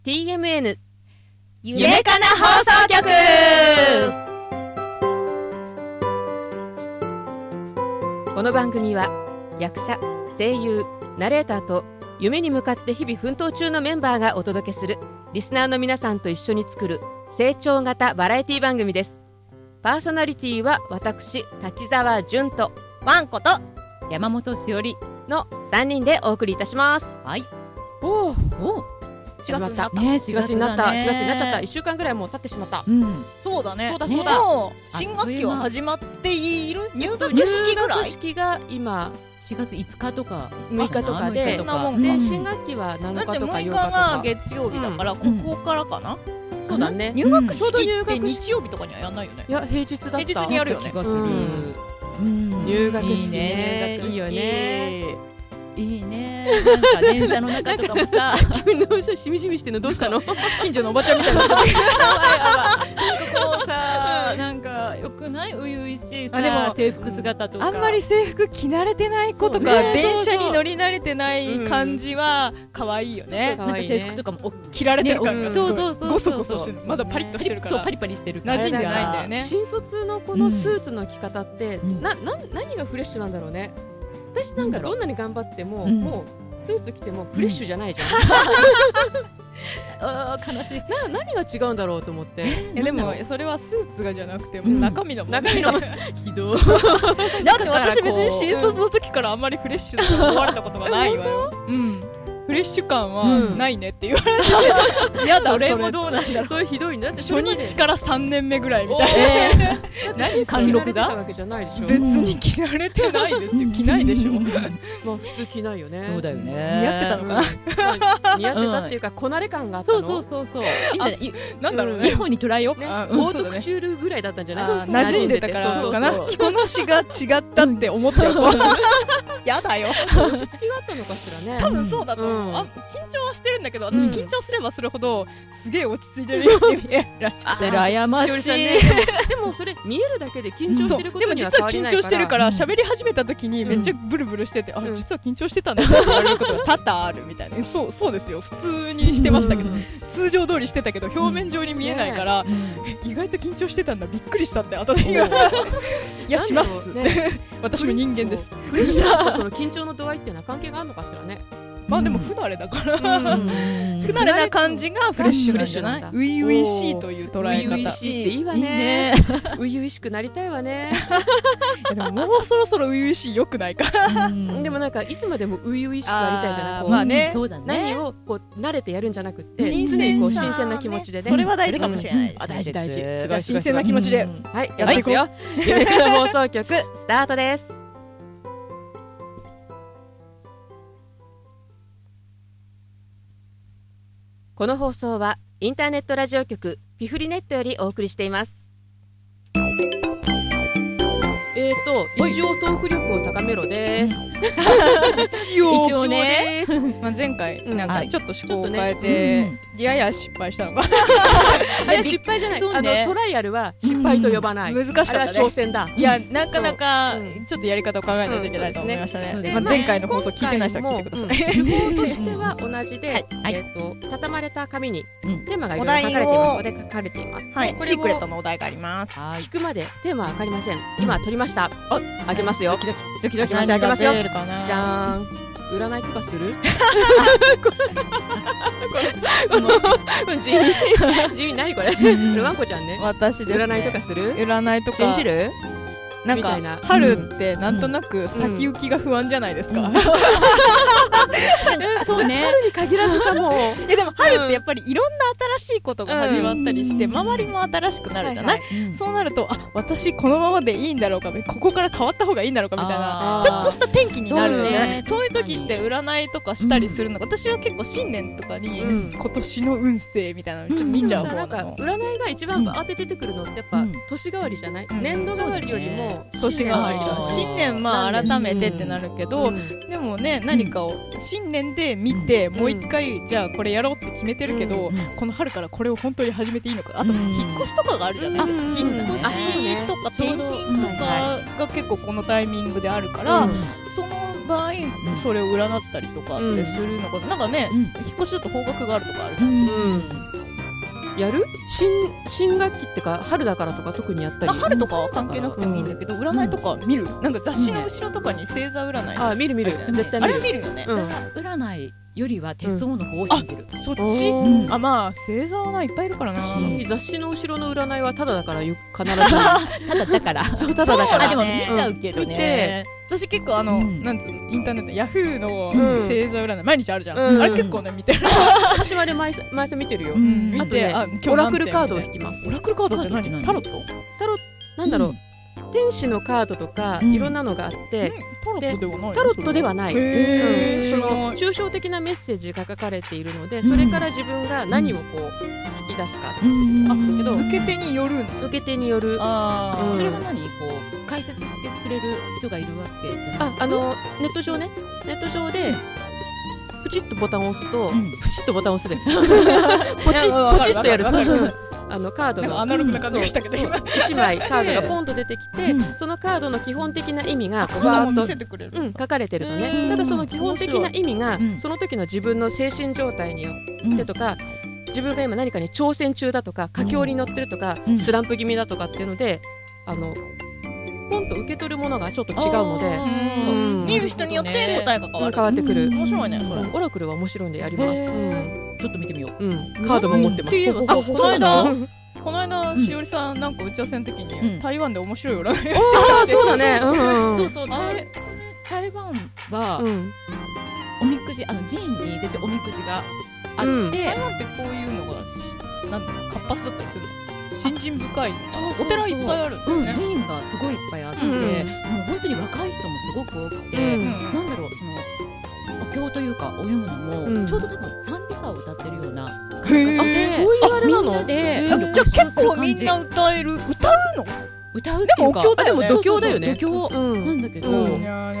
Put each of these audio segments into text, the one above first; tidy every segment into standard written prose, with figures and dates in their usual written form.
TMN 夢かな放送局。 この番組は役者、声優、ナレーターと夢に向かって日々奮闘中のメンバーがお届けするリスナーの皆さんと一緒に作る成長型バラエティ番組です。パーソナリティは私、滝沢純とワンコと山本しおりの3人でお送りいたします。 はい。 お 4月になったね、 4月になった4月になっちゃった。1週間ぐらいもう経ってしまった。 そうだね。 そうだそうだ、 もう新学期は始まっている。入学式ぐらい。 入学式が今 4月5日とか 6日とかで、 そんなもんか。 で新学期は7日とか8日とか。 だって6日が月曜日だから、ここからかな。 そうだね。 入学式って日曜日とかにはやんないよね。 いや平日だった。 平日にやるよね。 気がする。 入学式ね、いいよね。 いいね。なんか電車の中とかもさ、 急にどうした、しみじみしてんのどうしたの？ 近所のおばちゃんみたいな。 やばいやばい。こうさ、なんかよくない？初々しいさ、 でも制服姿とか。 あんまり制服着慣れてない子とか、電車に乗り慣れてない感じは可愛いよね。 なんか制服とかも着られてる感が、 そうそうそう、 ゴソゴソしてる。まだパリッとしてるから、 そうパリパリしてる。 馴染んでないんだよね。 新卒のこのスーツの着方って何がフレッシュなんだろうね。私なんかどんなに頑張ってももうスーツ着てもフレッシュじゃないじゃん。 悲しい。 何が違うんだろうと思って。 でもそれはスーツがじゃなくても中身の問題。 中身のひどい。 だって私別に新卒の時からあんまりフレッシュだと思われたことがないわよ。フレッシュ感はないねって言われて、やだ、それもどうなんだろう。 それひどいんだって。 初日から3年目ぐらいみたいな。 何貫禄が別に着慣れてないですよ。着ないでしょ。 まあ普通着ないよね。 そうだよね。 似合ってたのかな。 似合ってたっていうかこなれ感があったの。 そういいんじゃない。 なんだろうね。 日本にトライを。 オートクチュールぐらいだったんじゃない。 馴染んでたからかな。着こなしが違ったって思ってる。やだよ。 落ち着きがあったのかしらね。 多分そうだと思う。緊張はしてるんだけど、私緊張すればするほどすげえ落ち着いてるように見えるらしくて。 羨ましい。 でもそれ見えるだけで緊張してることには変わりないから。 でも実は緊張してるから喋り始めた時にめっちゃブルブルしてて、あ、実は緊張してたんだって言われることが多々あるみたいな。そうですよ。普通にしてましたけど、通常通りしてたけど表面上に見えないから、意外と緊張してたんだ、びっくりしたって後で言われる。いや、します。私も人間です。 フレッシュさとその緊張の度合いっていうのは関係があるのかしらね。 まあでも不慣れだから不慣れな感じがフレッシュなんじゃない？初々しいという捉え方。 初々しいっていいわね。初々しくなりたいわね。 でももうそろそろ初々しい良くないか。 でもなんかいつまでも初々しくありたいじゃない。 まあね。 何をこう慣れてやるんじゃなくて、常新にこう新鮮な気持ちでね。 それは大事かもしれない。 大事。 すごい新鮮な気持ちで。 はい、やっていくよ。夢から放送局スタートです。この放送はインターネットラジオ局ピフリネットよりお送りしています。一応トーク力を高めろです。 一応ね。 まあ前回なんかちょっと趣向を変えてやや失敗したのか。 いや失敗じゃない。トライアルは失敗と呼ばない。 難しかったね。 あれは挑戦だ。 いやなかなかちょっとやり方を考えないといけないと思いましたね。前回の放送聞いてない人は聞いてください。 手法としては同じで、畳まれた紙にテーマがいろいろ書かれていますので書かれています。 はい。シークレットのお題があります。 聞くまでテーマはわかりません。今取りました。開けますよ。ドキドキ開けますよ。じゃーん。占いとかする？地味何これ？これワンコちゃんね。 私です。 占いとかする？ 占いとか信じる？ なんか春ってなんとなく先行きが不安じゃないですか。 そうね。 春に限らずかも。 でも春ってやっぱりいろんな新しいことが始まったりして周りも新しくなるじゃない。そうなると私このままでいいんだろうか、ここから変わった方がいいんだろうかみたいなちょっとした転機になるね。そういう時って占いとかしたりするの。私は結構新年とかに今年の運勢みたいなのちょっと見ちゃう方なの。 占いが一番バーって出てくるのってやっぱ年替わりじゃない？年度替わりよりも年替わりだ。新年まあ改めてってなるけど、でもね何かを新年で見てもう一回じゃあこれやろうって決めてるけど、この春からこれを本当に始めていいのか。あと引っ越しとかがあるじゃないですか。引っ越しとか転勤とかが結構このタイミングであるから、その場合それを占ったりとかってするのか、なんかね、引っ越しだと方角があるとかあるじゃん。 やる新学期ってか春だからとか特にやったり、 春とかは関係なくてもいいんだけど、占いとか見る、なんか雑誌の後ろとかに星座占い、 あ、見る絶対見る。 あれ見るよね。 星座占いよりは手相の方を信じる。 そっち。あ、まあ星座はないっぱいいるからな。 雑誌の後ろの占いはただだから必ずただだからそうただだから。 でも見ちゃうけどね。 私結構なんつうのインターネットヤフーの星座占い毎日あるじゃん。あれ結構ね見てる。 私はあれ毎朝見てるよ。 見てオラクルカードを引きます。 オラクルカードって何？タロット？ なんだろう。天使のカードとかいろんなのがあって、 タロットではない。その抽象的なメッセージが書かれているので、それから自分が何をこう引き出すか。 けど受け手による。 受け手による。 それは何？こう解説してくれる人がいるわけじゃない？ ネット上でプチッとボタンを押すと、プチッとボタンを押すでポチッとやると。カードがアナログな感じがしたけど 1枚カードがポンと出てきて、そのカードの基本的な意味がバーッと書かれてるのね。ただその基本的な意味がその時の自分の精神状態によってとか、自分が今何かに挑戦中だとか佳境に乗ってるとか、スランプ気味だとかっていうのでポンと受け取るものがちょっと違うので、 見る人によって答えが変わってくる。 面白いね。 オラクルは面白いんでやります。 ちょっと見てみよう。 カードも持ってます。 この間しおりさんなんか打ち合わせの時に台湾で面白い占いをしてた。そうだね。 そう台湾はおみくじ寺院に絶対おみくじがあって、 台湾ってこういうのがなんだろう活発だったりするの。信心深いお寺いっぱいある。 寺院がすごいいっぱいあって、もう本当に若い人もすごく多くて、なんだろうお経というかを読むのもちょうど多分賛美歌を歌ってるような感覚で、 そういうあれなの？ じゃあ結構みんな歌える。歌うの？ 歌うっていうか、 でも度胸だよね。 度胸なんだけど、そう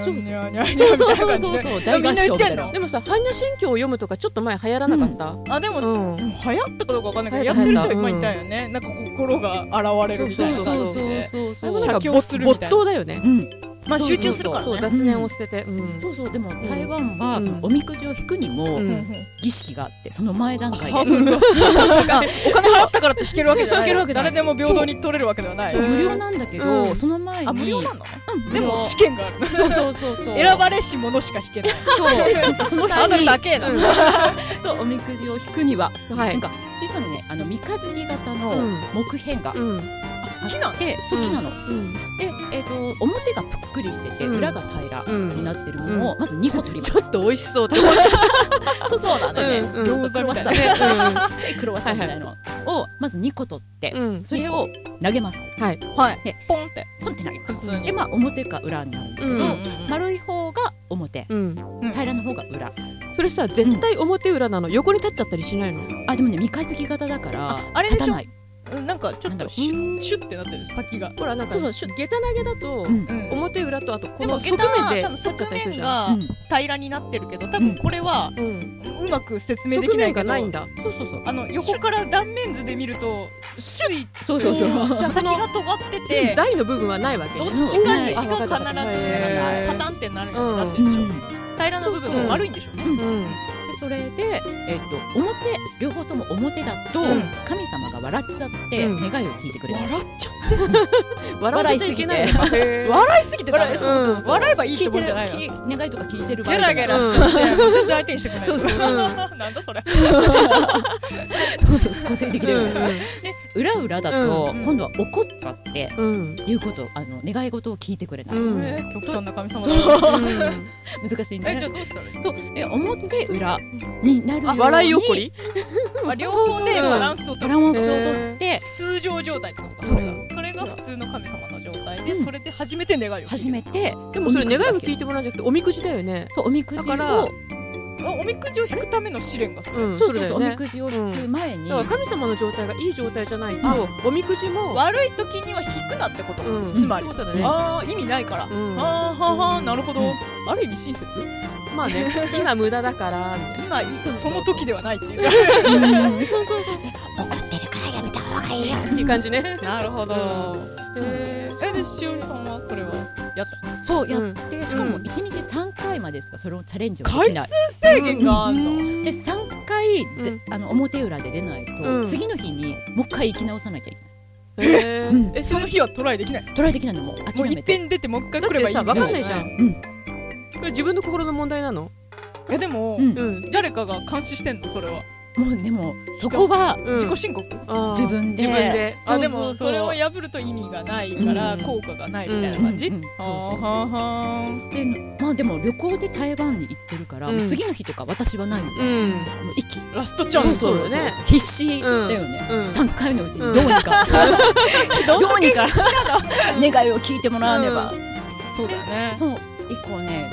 大合唱みたいな。 でもさ、般若心経を読むとかちょっと前流行らなかった？ でも流行ったかどうかわかんないけど、やってる人いっぱいいたよね。なんか心が現れるみたいな感じで、写経するみたいな。 没頭だよね。 まあ集中するからね。 雑念を捨てて。 でも台湾はおみくじを引くにも儀式があって、その前段階でお金払ったからって引けるわけじゃない。誰でも平等に取れるわけではない。 無料なんだけど、その前に無料なんだね。でも試験がある。 そう選ばれし者しか引けない。 そうその前にだけだ。 そうおみくじを引くにはなんか小さなね三日月型の木片が木なの？ そう木なの。で表がぷっくりしてて裏が平らになってるものをまず2個取ります。 ちょっと美味しそうって思っちゃう。そうだね。 餃子みたいなちっちゃいクロワッサンみたいなのをまず2個取ってそれを投げます。 はい。でポンって投げます。で表か裏になるんだけど、丸い方が表、平らの方が裏。 それさ絶対表裏なの？横に立っちゃったりしないの？ でもね三日月型だから立たない。 なんかちょっとシュッってなってる先が。 ほらなんか下駄投げだと表裏とあとこの側面で側面が平らになってるけど、多分これはうまく説明できないけど、 ないんだ。 横から断面図で見るとシュッそうじゃあ先が尖ってて台の部分はないわけ。 どっちかにしか必ずパタンってなるようになってるでしょ。平らな部分も悪いんでしょうね。 それで両方とも表だと神様が笑っちゃって願いを聞いてくれる。 笑っちゃって笑いすぎて笑いすぎて笑えばいいってことじゃないの。 願いとか聞いてる場合じゃない。 ゲラゲラして全然相手にしてくれない。なんだそれ。 個性的だよね。で裏だと今度は怒っちゃっていうこと願い事を聞いてくれない。 極端な神様だ。 難しいね。 じゃあどうしたらいい？ そう表裏になるように笑い怒り両方でバランスを取って通常状態ってことか。それが普通の神様の状態で、それで初めて願いを初めて。 でもそれ願いを聞いてもらうんじゃなくておみくじだよね。 そうおみくじをおみくじを引くための試練がそうおみくじを引く前に神様の状態がいい状態じゃないとおみくじも悪い時には引くなってこと。つまり意味ないから。なるほど。ある意味親切。 まあね今無駄だから今その時ではないっていう。 そう怒ってるからやめた方がいいよっていう感じね。 なるほど。でしおりさんはそれはやった？ そうやって、しかも1日3回までしかそれをチャレンジをで回きない。 数制限があるの。 で3回表裏で出ないと、次の日にもう一回行き直さなきゃいけない。 その日はトライできない。 トライできないのも諦めて。 もう一遍出てもう一回来ればいい。 だってさ、分かんないじゃん。これ自分の心の問題なの？ いやでも誰かが監視してんのそれは。 もうでもそこは自己申告、 自分で。 あでもそれを破ると意味がないから効果がないみたいな感じ。でまあでも旅行で台湾に行ってるから次の日とか私はないので、 ラストチャンス。 そうよね。 必死だよね。3回のうちにどうにか願いを聞いてもらわねば。 そうだね。 そう以降ね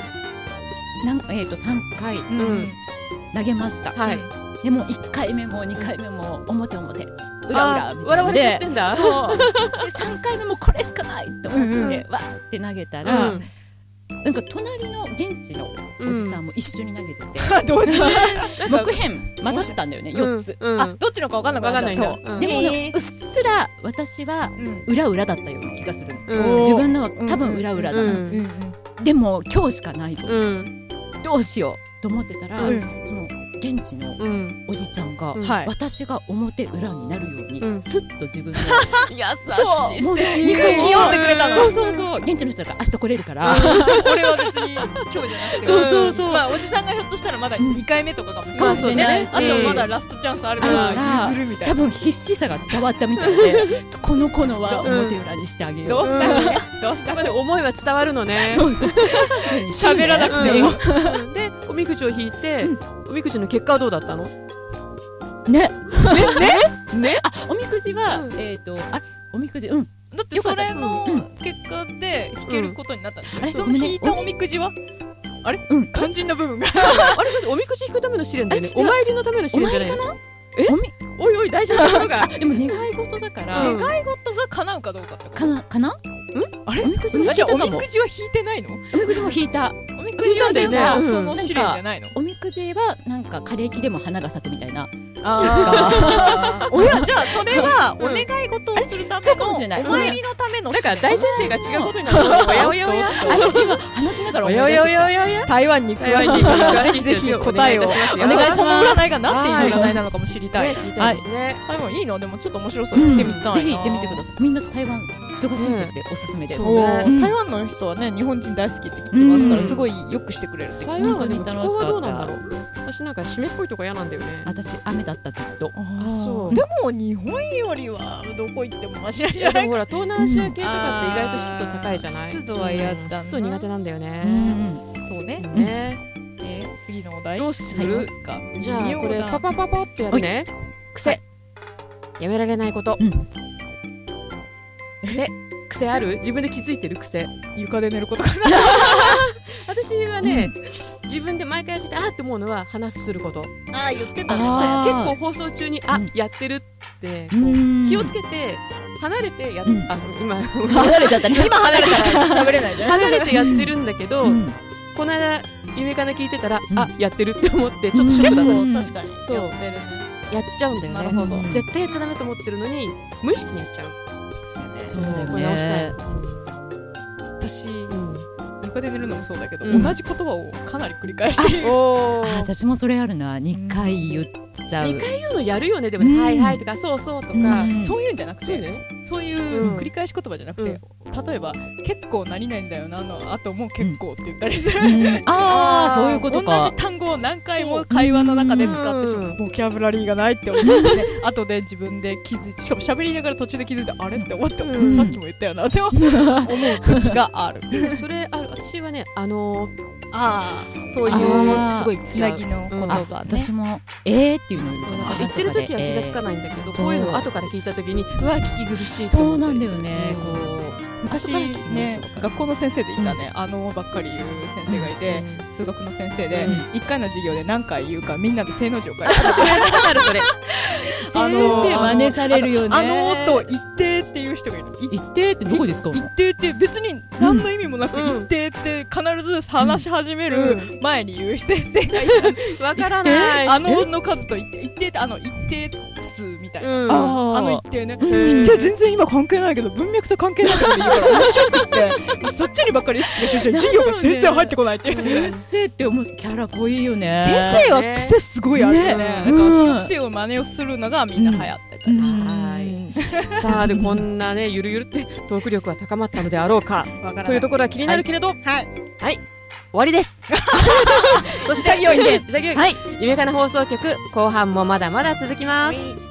3回投げました。でも1回目も2回目も表裏みたいな笑われちゃってんだ。 そうで3回目もこれしかないと思ってわって投げたら、なんか隣の現地のおじさんも一緒に投げてて、 同時に木片混ざったんだよね、4つ。 どっちのか分かんなかった。 そうでもうっすら私は裏裏だったような気がする。自分のは多分裏裏だな。でも今日しかないぞ、どうしようと思ってたら、その現地のおじちゃんが私が表裏になるようにスッと自分で優しい素敵空気読んでくれたの。 そう現地の人が明日来れるから俺は別に今日じゃなくて、そうまあおじさんがひょっとしたらまだ2回目とかかもしれないし、あとまだラストチャンスあるから譲るみたいな。 多分必死さが伝わったみたいでこの子のは表裏にしてあげよう。 やっぱり思いは伝わるのね。 喋らなくても。 でおみくじを引いて、おみくじの結果はどうだったの？ ねあ、おみくじはおみくじだってそれの結果で引けることになったんですよ。その引いたおみくじはあれ肝心な部分があれおみくじ引くための試練だよね。お参りのための試練じゃない？おいおい大事なところがでも願い事だから願い事が叶うかどうかってかなあれおみくじも引いじゃあたかも。 おみくじは引いてないの？ おみくじも引いた。 おみくじはでもその試練じゃないの？ おみくじはなんか枯れ木でも花が咲くみたいな。 じゃあそれはお願い事をするためのお参りのためのだから大前提が違うことになる。おやおやおや今話しながらおやおやおやおや台湾に詳しい方ぜひ答えをお願い。その占いがなんていう占いなのかも知りたい。 知りたいですね。 いいの？でもちょっと面白そう。行ってみたい。 ぜひ行ってみてください。みんな台湾人が親切でおすすめです。 台湾の人はね日本人大好きって聞きますからすごいよくしてくれるって聞台湾はでも気候はどうなんだろう。私なんか湿っぽいとこ嫌なんだよね。 私雨だったずっと。 そうでも日本よりはどこ行ってもマシなんじゃない？ でもほら東南アジア系とかって意外と湿度高いじゃない？ 湿度は嫌だな。 湿度苦手なんだよね。 そうね。次のお題どうする？じゃあこれパパパパってやるね。癖やめられないこと。癖ある？自分で気づいてる癖。 床で寝ることかな。 私はね、自分で毎回やってって思うのは話すること。 言ってたね。 結構放送中にやってるって気をつけて離れて今離れちゃったね。 今離れたら喋れないね。 離れてやってるんだけど、この間夢かな聞いてたらやってるって思ってちょっとショックだった。 確かにそうやっちゃうんだよね。 なるほど。 絶対やっちゃダメと思ってるのに無意識にやっちゃう。 そうだよね。 直したい。 私床で寝るのもそうだけど同じ言葉をかなり繰り返している。 私もそれあるな。2回言っちゃう。 2回言うのやるよね。でもね、はいはいとかそうそうとかそういうんじゃなくて、そういう繰り返し言葉じゃなくて、例えば結構何々だよなの後も結構って言ったりする。 そういうことか。 同じ単語を何回も会話の中で使ってしまう。ボキャブラリーがないって思ってね、後で自分で気づいて、しかも喋りながら途中で気づいてあれって思って、さっきも言ったよなって思う時がある。 それ私はねそういうすごいつなぎの言葉ね。 私もっていうのを言ってる時は気がつかないんだけど、こういうのを後から聞いた時にうわ聞き苦しい。 そうなんだよね。 昔ね学校の先生でいたねばっかり言う先生がいて、数学の先生で1回の授業で何回言うかみんなで正の字を書いて。 私もやったことあるそれ。 先生真似されるよね。 音言ってっていう人がいる。 一定ってどこですか？ 一定って別に何の意味もなく、一定って必ず話し始める前に言う先生がいる。 わからない。 の数と一定って一定数みたいな。一定ね。 一定全然今関係ないけど文脈と関係ないことで言うから面白くってそっちにばっかり意識が集中して授業が全然入ってこないっていう。 先生って思うキャラ濃いよね。 先生は癖すごいあるよね。だからその癖を真似をするのがみんな流行ってたりして。 さあでこんなねゆるゆるってトーク力は高まったのであろうかというところは気になるけれど、はい終わりです。そして潔いね。 夢かな放送局後半もまだまだ続きます。